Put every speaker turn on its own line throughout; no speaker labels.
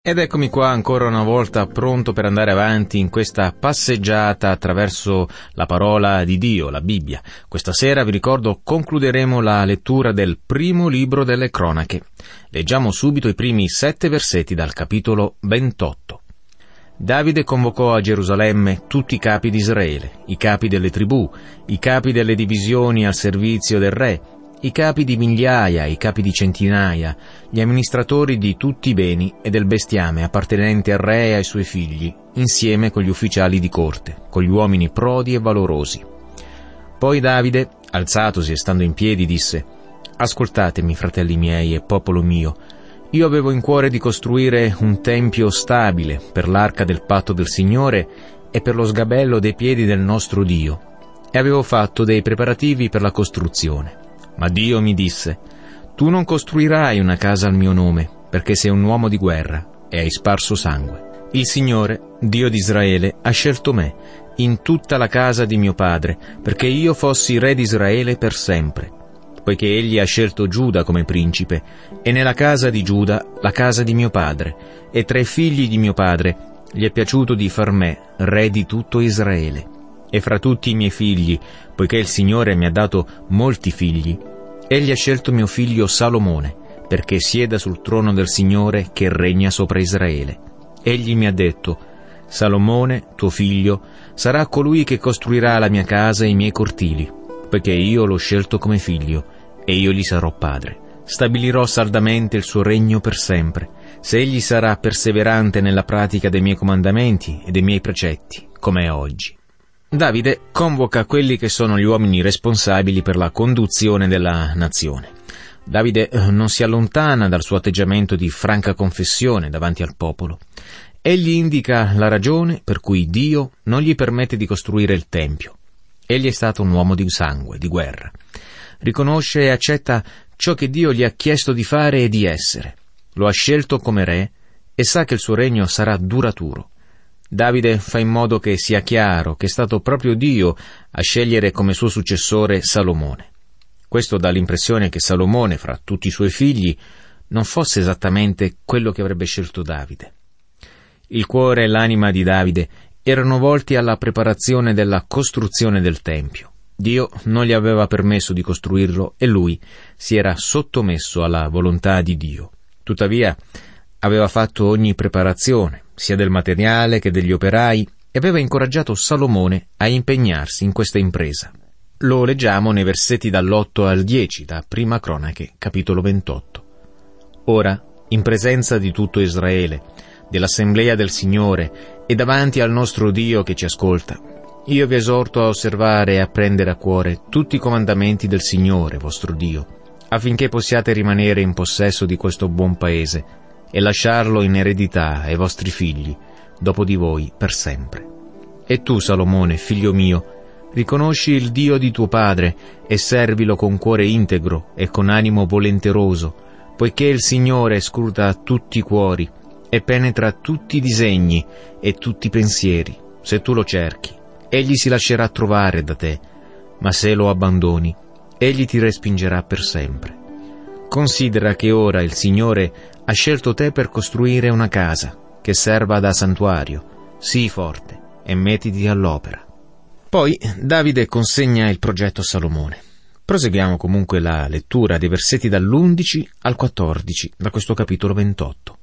Ed eccomi qua ancora una volta pronto per andare avanti in questa passeggiata attraverso la parola di Dio, la Bibbia. Questa sera, vi ricordo, concluderemo la lettura del primo libro delle Cronache. Leggiamo subito i primi 7 versetti dal capitolo 28. Davide convocò a Gerusalemme tutti i capi di Israele, i capi delle tribù, i capi delle divisioni al servizio del re, i capi di migliaia, i capi di centinaia, gli amministratori di tutti i beni e del bestiame appartenenti al re e ai suoi figli, insieme con gli ufficiali di corte, con gli uomini prodi e valorosi. Poi Davide, alzatosi e stando in piedi, disse: «Ascoltatemi, fratelli miei e popolo mio, io avevo in cuore di costruire un tempio stabile per l'arca del patto del Signore e per lo sgabello dei piedi del nostro Dio, e avevo fatto dei preparativi per la costruzione. Ma Dio mi disse: tu non costruirai una casa al mio nome, perché sei un uomo di guerra e hai sparso sangue. Il Signore, Dio di Israele, ha scelto me in tutta la casa di mio padre, perché io fossi re di Israele per sempre, poiché egli ha scelto Giuda come principe, e nella casa di Giuda la casa di mio padre, e tra i figli di mio padre gli è piaciuto di far me re di tutto Israele. E fra tutti i miei figli, poiché il Signore mi ha dato molti figli, egli ha scelto mio figlio Salomone, perché sieda sul trono del Signore che regna sopra Israele. Egli mi ha detto: Salomone, tuo figlio, sarà colui che costruirà la mia casa e i miei cortili, poiché io l'ho scelto come figlio, e io gli sarò padre. Stabilirò saldamente il suo regno per sempre, se egli sarà perseverante nella pratica dei miei comandamenti e dei miei precetti, come è oggi. Davide convoca quelli che sono gli uomini responsabili per la conduzione della nazione. Davide non si allontana dal suo atteggiamento di franca confessione davanti al popolo. Egli indica la ragione per cui Dio non gli permette di costruire il Tempio. Egli è stato un uomo di sangue, di guerra. Riconosce e accetta ciò che Dio gli ha chiesto di fare e di essere. Lo ha scelto come re e sa che il suo regno sarà duraturo. Davide fa in modo che sia chiaro che è stato proprio Dio a scegliere come suo successore Salomone. Questo dà l'impressione che Salomone, fra tutti i suoi figli, non fosse esattamente quello che avrebbe scelto Davide. Il cuore e l'anima di Davide erano volti alla preparazione della costruzione del Tempio. Dio non gli aveva permesso di costruirlo e lui si era sottomesso alla volontà di Dio. Tuttavia, aveva fatto ogni preparazione, sia del materiale che degli operai, e aveva incoraggiato Salomone a impegnarsi in questa impresa. Lo leggiamo nei versetti dall'8 al 10, da Prima Cronache, capitolo 28. Ora, in presenza di tutto Israele, dell'assemblea del Signore e davanti al nostro Dio che ci ascolta, io vi esorto a osservare e a prendere a cuore tutti i comandamenti del Signore, vostro Dio, affinché possiate rimanere in possesso di questo buon paese e lasciarlo in eredità ai vostri figli, dopo di voi per sempre. E tu, Salomone, figlio mio, riconosci il Dio di tuo padre e servilo con cuore integro e con animo volenteroso, poiché il Signore scruta tutti i cuori e penetra tutti i disegni e tutti i pensieri. Se tu lo cerchi, egli si lascerà trovare da te, ma se lo abbandoni, egli ti respingerà per sempre. Considera che ora il Signore ha scelto te per costruire una casa che serva da santuario. Sii forte e mettiti all'opera. Poi Davide consegna il progetto a Salomone. Proseguiamo comunque la lettura dei versetti dall'11 al 14 da questo capitolo 28.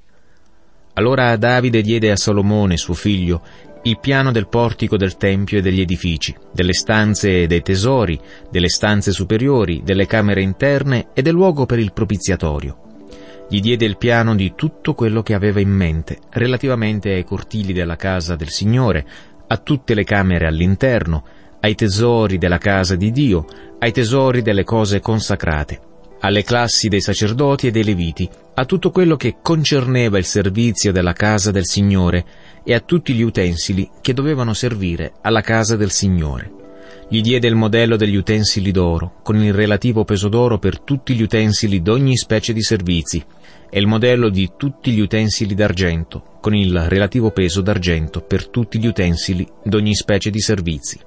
Allora Davide diede a Salomone, suo figlio, il piano del portico del Tempio e degli edifici, delle stanze e dei tesori, delle stanze superiori, delle camere interne e del luogo per il propiziatorio. Gli diede il piano di tutto quello che aveva in mente relativamente ai cortili della casa del Signore, a tutte le camere all'interno, ai tesori della casa di Dio, ai tesori delle cose consacrate, alle classi dei sacerdoti e dei leviti, a tutto quello che concerneva il servizio della casa del Signore e a tutti gli utensili che dovevano servire alla casa del Signore. Gli diede il modello degli utensili d'oro, con il relativo peso d'oro per tutti gli utensili d'ogni specie di servizi, e il modello di tutti gli utensili d'argento, con il relativo peso d'argento per tutti gli utensili d'ogni specie di servizi.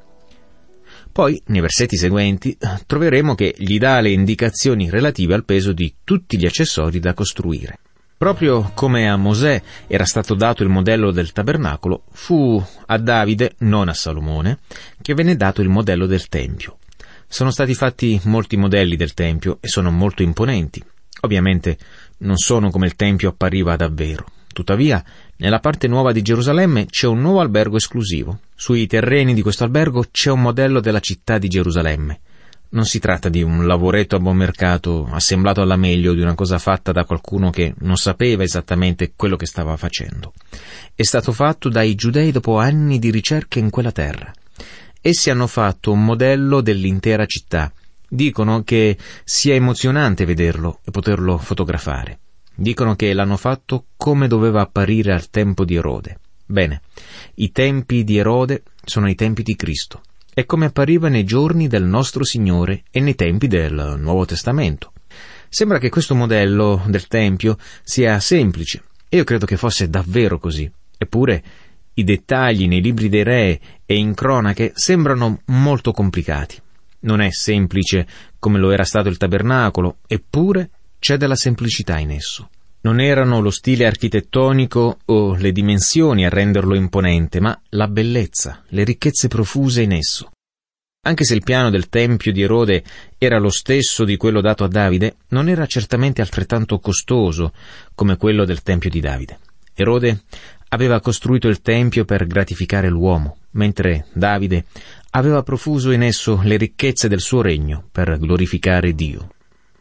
Poi, nei versetti seguenti, troveremo che gli dà le indicazioni relative al peso di tutti gli accessori da costruire. Proprio come a Mosè era stato dato il modello del tabernacolo, fu a Davide, non a Salomone, che venne dato il modello del Tempio. Sono stati fatti molti modelli del Tempio e sono molto imponenti. Ovviamente non sono come il Tempio appariva davvero. Tuttavia, nella parte nuova di Gerusalemme c'è un nuovo albergo esclusivo. Sui terreni di questo albergo c'è un modello della città di Gerusalemme. Non si tratta di un lavoretto a buon mercato, assemblato alla meglio, di una cosa fatta da qualcuno che non sapeva esattamente quello che stava facendo. È stato fatto dai giudei dopo anni di ricerche in quella terra. Essi hanno fatto un modello dell'intera città. Dicono che sia emozionante vederlo e poterlo fotografare. Dicono che l'hanno fatto come doveva apparire al tempo di Erode. Bene, i tempi di Erode sono i tempi di Cristo. È come appariva nei giorni del nostro Signore e nei tempi del Nuovo Testamento. Sembra che questo modello del Tempio sia semplice, e io credo che fosse davvero così. Eppure, i dettagli nei libri dei re e in cronache sembrano molto complicati. Non è semplice come lo era stato il tabernacolo, eppure c'è della semplicità in esso. Non erano lo stile architettonico o le dimensioni a renderlo imponente, ma la bellezza, le ricchezze profuse in esso. Anche se il piano del Tempio di Erode era lo stesso di quello dato a Davide, non era certamente altrettanto costoso come quello del Tempio di Davide. Erode aveva costruito il Tempio per gratificare l'uomo, mentre Davide aveva profuso in esso le ricchezze del suo regno per glorificare Dio.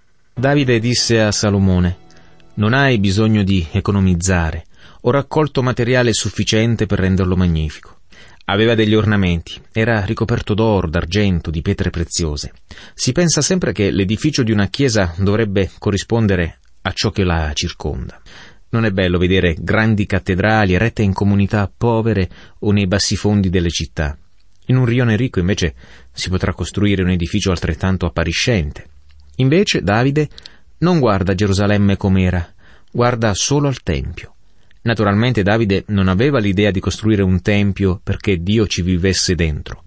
Davide disse a Salomone: «Non hai bisogno di economizzare, ho raccolto materiale sufficiente per renderlo magnifico». Aveva degli ornamenti, era ricoperto d'oro, d'argento, di pietre preziose. Si pensa sempre che l'edificio di una chiesa dovrebbe corrispondere a ciò che la circonda. Non è bello vedere grandi cattedrali erette in comunità povere o nei bassifondi delle città. In un rione ricco, invece, si potrà costruire un edificio altrettanto appariscente. Invece Davide non guarda Gerusalemme com'era, guarda solo al Tempio. Naturalmente Davide non aveva l'idea di costruire un tempio perché Dio ci vivesse dentro.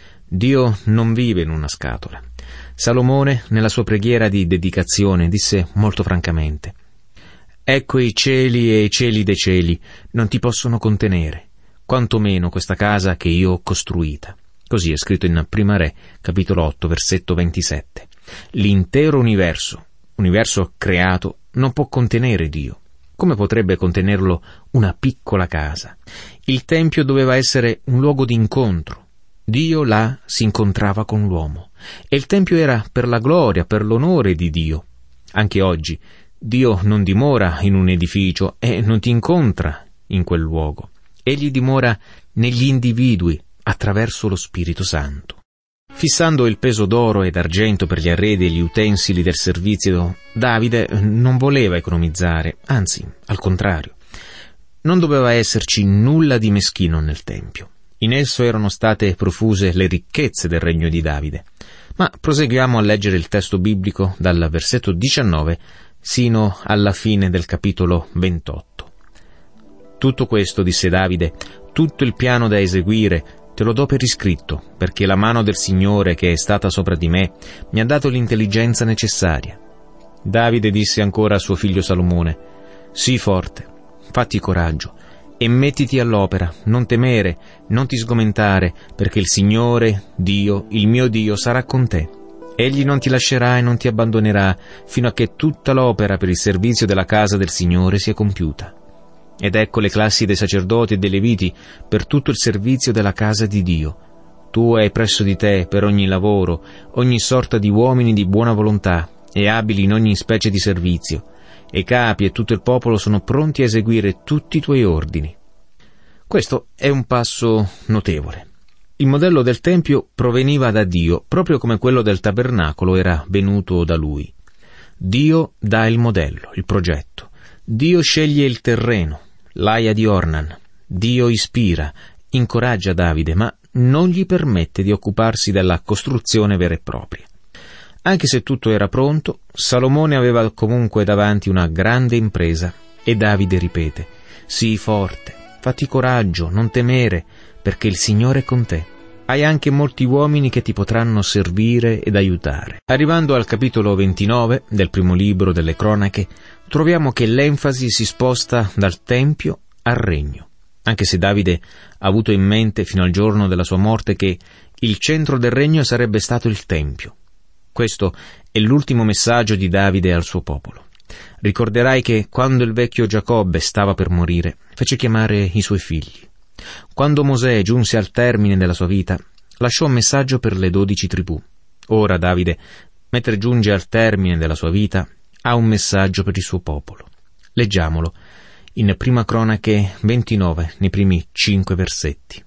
Dio non vive in una scatola. Salomone, nella sua preghiera di dedicazione, disse molto francamente: «Ecco i cieli e i cieli dei cieli non ti possono contenere, quantomeno questa casa che io ho costruita». Così è scritto in Prima Re, capitolo 8, versetto 27. L'intero universo creato, non può contenere Dio. Come potrebbe contenerlo una piccola casa? Il Tempio doveva essere un luogo di incontro. Dio là si incontrava con l'uomo. E il Tempio era per la gloria, per l'onore di Dio. Anche oggi, Dio non dimora in un edificio e non ti incontra in quel luogo. Egli dimora negli individui attraverso lo Spirito Santo. Fissando il peso d'oro ed argento per gli arredi e gli utensili del servizio, Davide non voleva economizzare, anzi, al contrario. Non doveva esserci nulla di meschino nel Tempio. In esso erano state profuse le ricchezze del regno di Davide. Ma proseguiamo a leggere il testo biblico dal versetto 19 sino alla fine del capitolo 28. «Tutto questo, disse Davide, tutto il piano da eseguire, te lo do per iscritto, perché la mano del Signore che è stata sopra di me mi ha dato l'intelligenza necessaria». Davide disse ancora a suo figlio Salomone: «Sii forte, fatti coraggio e mettiti all'opera, non temere, non ti sgomentare, perché il Signore, Dio, il mio Dio, sarà con te. Egli non ti lascerà e non ti abbandonerà fino a che tutta l'opera per il servizio della casa del Signore sia compiuta. Ed ecco le classi dei sacerdoti e dei leviti per tutto il servizio della casa di Dio. Tu hai presso di te per ogni lavoro ogni sorta di uomini di buona volontà e abili in ogni specie di servizio, e i capi e tutto il popolo sono pronti a eseguire tutti i tuoi ordini». Questo è un passo notevole. Il modello del Tempio proveniva da Dio, proprio come quello del tabernacolo era venuto da Lui. Dio dà il modello, il progetto. Dio sceglie il terreno, l'Aia di Ornan. Dio ispira, incoraggia Davide, ma non gli permette di occuparsi della costruzione vera e propria. Anche se tutto era pronto, Salomone aveva comunque davanti una grande impresa e Davide ripete: «Sii forte, fatti coraggio, non temere, perché il Signore è con te. hai anche molti uomini che ti potranno servire ed aiutare. Arrivando al capitolo 29 del primo libro delle Cronache, troviamo che l'enfasi si sposta dal tempio al regno, anche se Davide ha avuto in mente fino al giorno della sua morte che il centro del regno sarebbe stato il tempio. Questo è l'ultimo messaggio di Davide al suo popolo. Ricorderai che quando il vecchio Giacobbe stava per morire, fece chiamare i suoi figli. Quando Mosè giunse al termine della sua vita, lasciò un messaggio per le 12 tribù. Ora Davide, mentre giunge al termine della sua vita, ha un messaggio per il suo popolo. Leggiamolo in Prima Cronache 29, nei primi 5 versetti.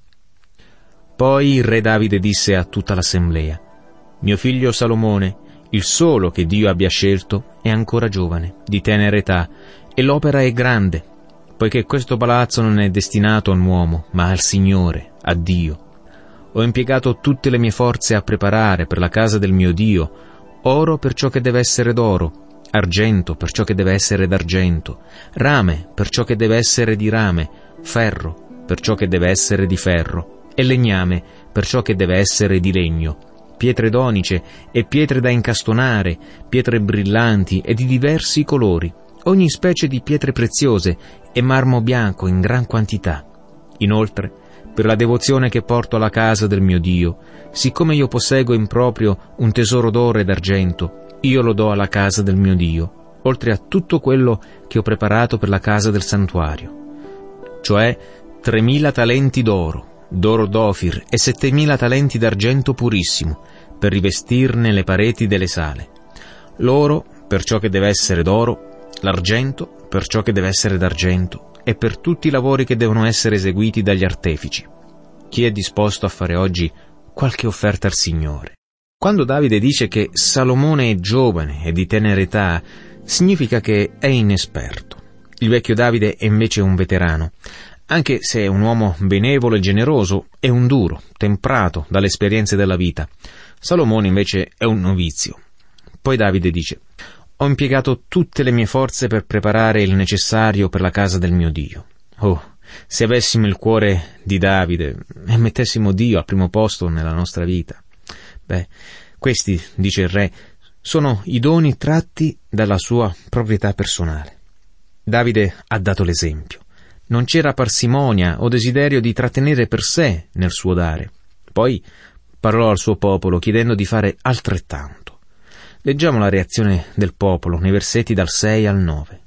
Poi il re Davide disse a tutta l'assemblea: «Mio figlio Salomone, il solo che Dio abbia scelto, è ancora giovane, di tenera età, e l'opera è grande, poiché questo palazzo non è destinato a un uomo, ma al Signore, a Dio. Ho impiegato tutte le mie forze a preparare per la casa del mio Dio oro per ciò che deve essere d'oro, argento per ciò che deve essere d'argento, rame per ciò che deve essere di rame, ferro per ciò che deve essere di ferro, e legname per ciò che deve essere di legno, pietre d'onice e pietre da incastonare, pietre brillanti e di diversi colori, ogni specie di pietre preziose e marmo bianco in gran quantità. Inoltre, per la devozione che porto alla casa del mio Dio, siccome io posseggo in proprio un tesoro d'oro e d'argento, io lo do alla casa del mio Dio, oltre a tutto quello che ho preparato per la casa del santuario, cioè 3.000 talenti d'oro d'Ofir e 7.000 talenti d'argento purissimo, per rivestirne le pareti delle sale. L'oro per ciò che deve essere d'oro, l'argento per ciò che deve essere d'argento, e per tutti i lavori che devono essere eseguiti dagli artefici. Chi è disposto a fare oggi qualche offerta al Signore?» Quando Davide dice che Salomone è giovane e di tenera età, significa che è inesperto. Il vecchio Davide è invece un veterano. Anche se è un uomo benevolo e generoso, è un duro, temprato dalle esperienze della vita. Salomone invece è un novizio. Poi Davide dice: «Ho impiegato tutte le mie forze per preparare il necessario per la casa del mio Dio». Oh, se avessimo il cuore di Davide e mettessimo Dio al primo posto nella nostra vita. Questi, dice il re, sono i doni tratti dalla sua proprietà personale. Davide ha dato l'esempio. Non c'era parsimonia o desiderio di trattenere per sé nel suo dare. Poi parlò al suo popolo chiedendo di fare altrettanto. Leggiamo la reazione del popolo nei versetti dal 6 al 9.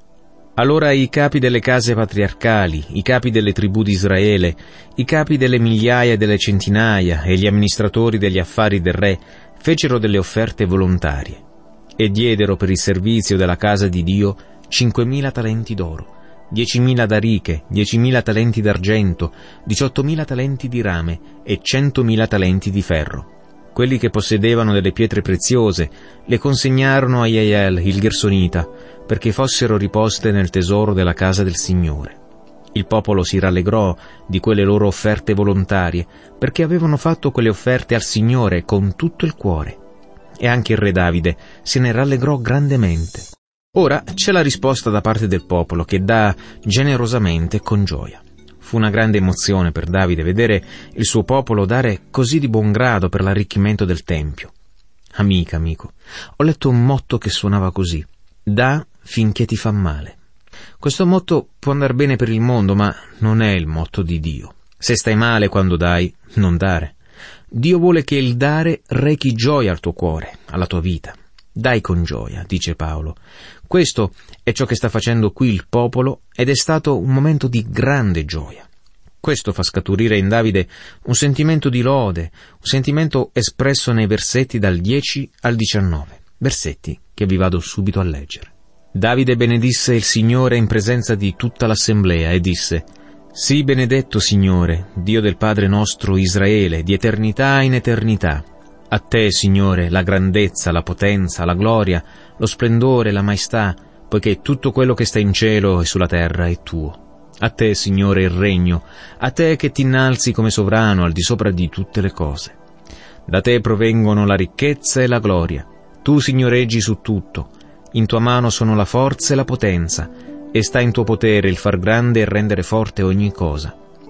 Allora i capi delle case patriarcali, i capi delle tribù di Israele, i capi delle migliaia e delle centinaia e gli amministratori degli affari del re fecero delle offerte volontarie e diedero per il servizio della casa di Dio 5.000 talenti d'oro, 10.000 dariche, 10.000 talenti d'argento, 18.000 talenti di rame e 100.000 talenti di ferro. Quelli che possedevano delle pietre preziose le consegnarono a Jeiel il Gersonita, perché fossero riposte nel tesoro della casa del Signore. Il popolo si rallegrò di quelle loro offerte volontarie, perché avevano fatto quelle offerte al Signore con tutto il cuore. E anche il re Davide se ne rallegrò grandemente. Ora c'è la risposta da parte del popolo, che dà generosamente e con gioia. Fu una grande emozione per Davide vedere il suo popolo dare così di buon grado per l'arricchimento del Tempio. Amico, ho letto un motto che suonava così: «Da finché ti fa male». Questo motto può andare bene per il mondo, ma non è il motto di Dio. Se stai male quando dai, non dare. Dio vuole che il dare rechi gioia al tuo cuore, alla tua vita. Dai con gioia, dice Paolo. Questo è ciò che sta facendo qui il popolo ed è stato un momento di grande gioia. Questo fa scaturire in Davide un sentimento di lode, un sentimento espresso nei versetti dal 10 al 19, versetti che vi vado subito a leggere. Davide benedisse il Signore in presenza di tutta l'assemblea e disse: «Sii benedetto, Signore, Dio del Padre nostro Israele, di eternità in eternità. A te, Signore, la grandezza, la potenza, la gloria, lo splendore, la maestà, poiché tutto quello che sta in cielo e sulla terra è tuo. A te, Signore, il regno, a te che ti innalzi come sovrano al di sopra di tutte le cose. Da te provengono la ricchezza e la gloria. Tu signoreggi su tutto. In tua mano sono la forza e la potenza, e sta in tuo potere il far grande e rendere forte ogni cosa.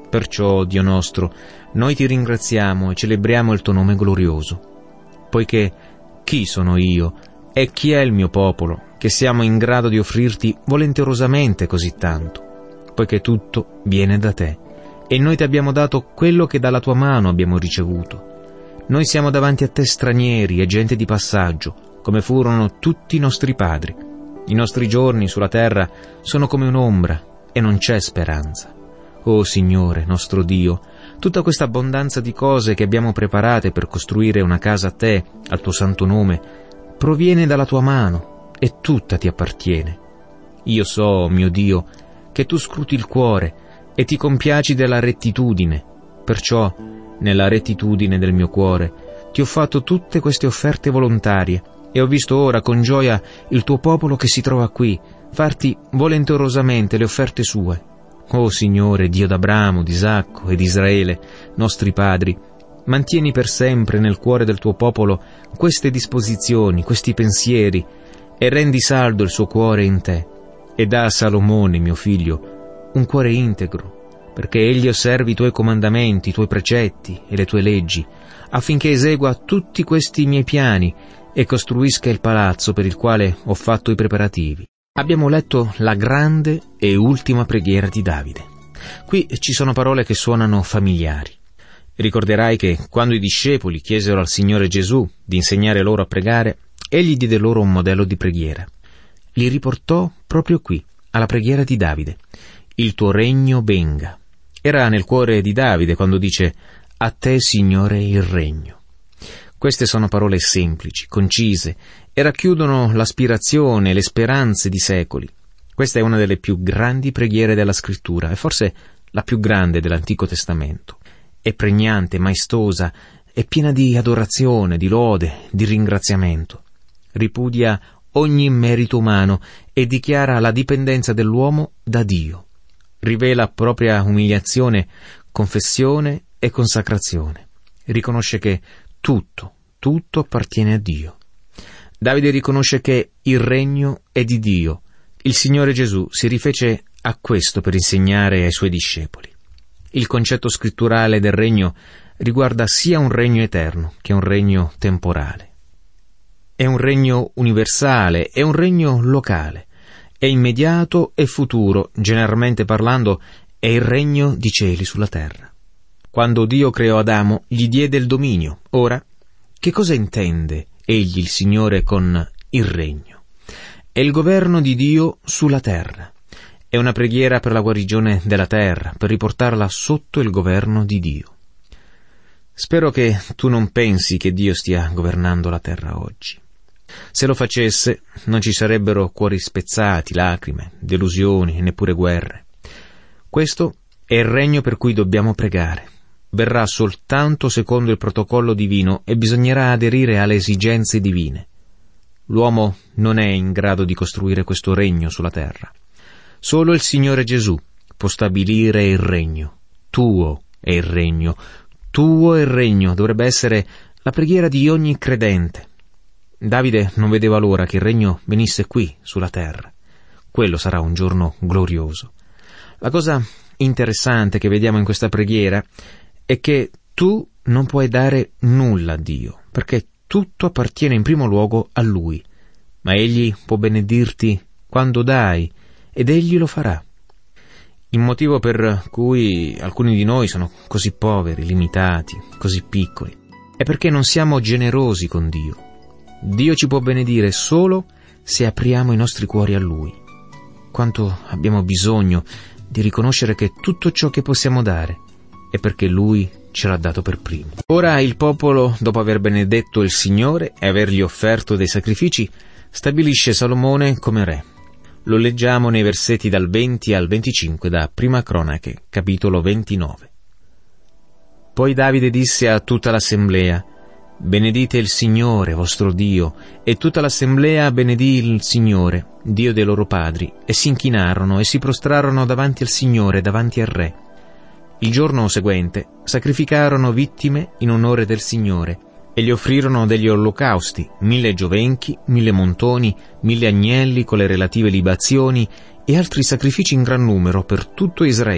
Perciò, Dio nostro, noi ti ringraziamo e celebriamo il tuo nome glorioso, poiché chi sono io e chi è il mio popolo, che siamo in grado di offrirti volenterosamente così tanto, poiché tutto viene da te, e noi ti abbiamo dato quello che dalla tua mano abbiamo ricevuto. Noi siamo davanti a te stranieri e gente di passaggio, come furono tutti i nostri padri. I nostri giorni sulla terra sono come un'ombra e non c'è speranza. O Signore, nostro Dio, tutta questa abbondanza di cose che abbiamo preparate per costruire una casa a te, al tuo santo nome, proviene dalla tua mano e tutta ti appartiene. Io so, mio Dio, che tu scruti il cuore e ti compiaci della rettitudine. Perciò, nella rettitudine del mio cuore, ti ho fatto tutte queste offerte volontarie e ho visto ora con gioia il tuo popolo che si trova qui, farti volenterosamente le offerte sue. O Signore, Dio d'Abramo, di Isacco e di Israele, nostri padri, mantieni per sempre nel cuore del tuo popolo queste disposizioni, questi pensieri, e rendi saldo il suo cuore in te. E dà a Salomone, mio figlio, un cuore integro, perché egli osservi i tuoi comandamenti, i tuoi precetti e le tue leggi, affinché esegua tutti questi miei piani e costruisca il palazzo per il quale ho fatto i preparativi. Abbiamo letto la grande e ultima preghiera di Davide. Qui ci sono parole che suonano familiari. Ricorderai che quando i discepoli chiesero al Signore Gesù di insegnare loro a pregare, egli diede loro un modello di preghiera. Li riportò proprio qui, alla preghiera di Davide. Il tuo regno venga. Era nel cuore di Davide quando dice: a te, Signore, il regno. Queste sono parole semplici, concise, e racchiudono l'aspirazione e le speranze di secoli. Questa è una delle più grandi preghiere della Scrittura, e forse la più grande dell'Antico Testamento. È pregnante, maestosa, è piena di adorazione, di lode, di ringraziamento. Ripudia ogni merito umano e dichiara la dipendenza dell'uomo da Dio. Rivela propria umiliazione, confessione e consacrazione. Riconosce che tutto appartiene a Dio. Davide riconosce che il regno è di Dio. Il Signore Gesù si rifece a questo per insegnare ai suoi discepoli. Il concetto scritturale del regno riguarda sia un regno eterno che un regno temporale. È un regno universale, è un regno locale, è immediato e futuro, generalmente parlando, è il regno di cieli sulla terra. Quando Dio creò Adamo, gli diede il dominio. Ora, che cosa intende egli, il Signore, con il regno? È il governo di Dio sulla terra. È una preghiera per la guarigione della terra, per riportarla sotto il governo di Dio. Spero che tu non pensi che Dio stia governando la terra oggi. Se lo facesse, non ci sarebbero cuori spezzati, lacrime, delusioni e neppure guerre. Questo è il regno per cui dobbiamo pregare. Verrà soltanto secondo il protocollo divino e bisognerà aderire alle esigenze divine. L'uomo non è in grado di costruire questo regno sulla terra. Solo il Signore Gesù può stabilire il regno. Tuo è il regno. Tuo è il regno dovrebbe essere la preghiera di ogni credente. Davide non vedeva l'ora che il regno venisse qui, sulla terra. Quello sarà un giorno glorioso. La cosa interessante che vediamo in questa preghiera è che tu non puoi dare nulla a Dio, perché tutto appartiene in primo luogo a Lui, ma Egli può benedirti quando dai, ed Egli lo farà. Il motivo per cui alcuni di noi sono così poveri, limitati, così piccoli, è perché non siamo generosi con Dio. Dio ci può benedire solo se apriamo i nostri cuori a Lui. Quanto abbiamo bisogno di riconoscere che tutto ciò che possiamo dare è perché Lui ce l'ha dato per primo. Ora il popolo, dopo aver benedetto il Signore e avergli offerto dei sacrifici, stabilisce Salomone come re. Lo leggiamo nei versetti dal 20 al 25 da Prima Cronache, capitolo 29. Poi Davide disse a tutta l'assemblea: «Benedite il Signore, vostro Dio». E tutta l'assemblea benedì il Signore, Dio dei loro padri, e si inchinarono e si prostrarono davanti al Signore, davanti al re. Il giorno seguente sacrificarono vittime in onore del Signore e gli offrirono degli olocausti, 1000 giovenchi, 1000 montoni, 1000 agnelli con le relative libazioni e altri sacrifici in gran numero per tutto Israele.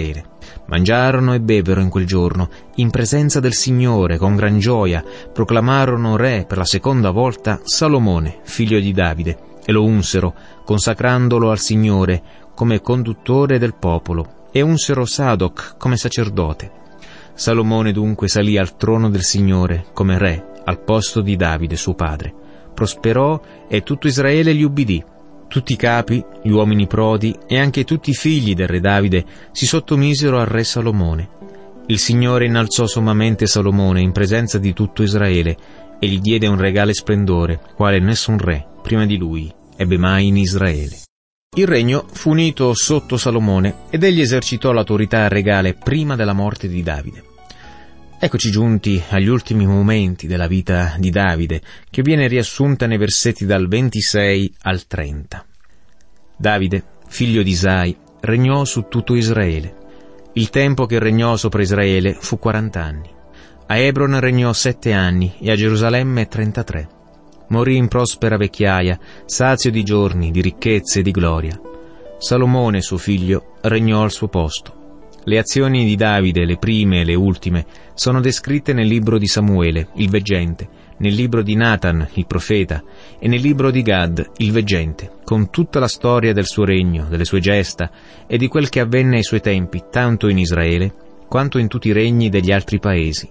Mangiarono e bevvero in quel giorno, in presenza del Signore, con gran gioia, proclamarono re per la seconda volta Salomone, figlio di Davide, e lo unsero, consacrandolo al Signore come conduttore del popolo, e unsero Sadoc come sacerdote. Salomone dunque salì al trono del Signore come re, al posto di Davide suo padre. Prosperò e tutto Israele gli ubbidì. Tutti i capi, gli uomini prodi e anche tutti i figli del re Davide si sottomisero al re Salomone. Il Signore innalzò sommamente Salomone in presenza di tutto Israele e gli diede un regale splendore, quale nessun re prima di lui ebbe mai in Israele. Il regno fu unito sotto Salomone ed egli esercitò l'autorità regale prima della morte di Davide. Eccoci giunti agli ultimi momenti della vita di Davide, che viene riassunta nei versetti dal 26 al 30. Davide, figlio di Isai, regnò su tutto Israele. Il tempo che regnò sopra Israele fu 40 anni. A Hebron regnò 7 anni e a Gerusalemme 33. Morì in prospera vecchiaia, sazio di giorni, di ricchezze e di gloria. Salomone, suo figlio, regnò al suo posto. Le azioni di Davide, le prime e le ultime, sono descritte nel libro di Samuele, il veggente, nel libro di Natan, il profeta, e nel libro di Gad, il veggente, con tutta la storia del suo regno, delle sue gesta e di quel che avvenne ai suoi tempi, tanto in Israele quanto in tutti i regni degli altri paesi.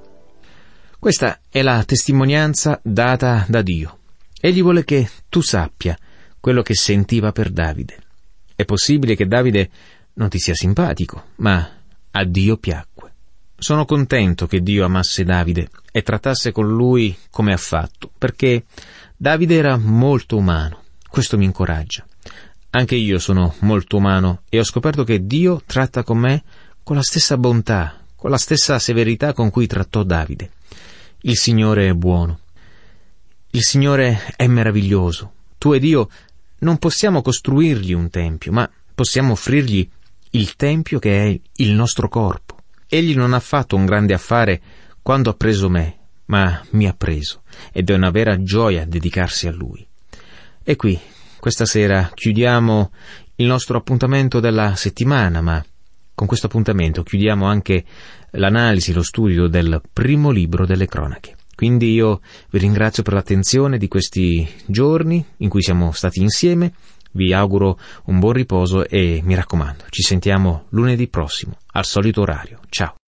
Questa è la testimonianza data da Dio. Egli vuole che tu sappia quello che sentiva per Davide. È possibile che Davide non ti sia simpatico, ma a Dio piacque. Sono contento che Dio amasse Davide e trattasse con lui come ha fatto, perché Davide era molto umano. Questo mi incoraggia. Anche io sono molto umano e ho scoperto che Dio tratta con me con la stessa bontà, con la stessa severità con cui trattò Davide. Il Signore è buono. Il Signore è meraviglioso. Tu ed io non possiamo costruirgli un tempio, ma possiamo offrirgli il tempio che è il nostro corpo. Egli non ha fatto un grande affare quando ha preso me, ma mi ha preso, ed è una vera gioia dedicarsi a Lui. E qui, questa sera, chiudiamo il nostro appuntamento della settimana, ma con questo appuntamento chiudiamo anche l'analisi, lo studio del primo libro delle cronache. Quindi io vi ringrazio per l'attenzione di questi giorni in cui siamo stati insieme. Vi auguro un buon riposo e mi raccomando, ci sentiamo lunedì prossimo, al solito orario. Ciao!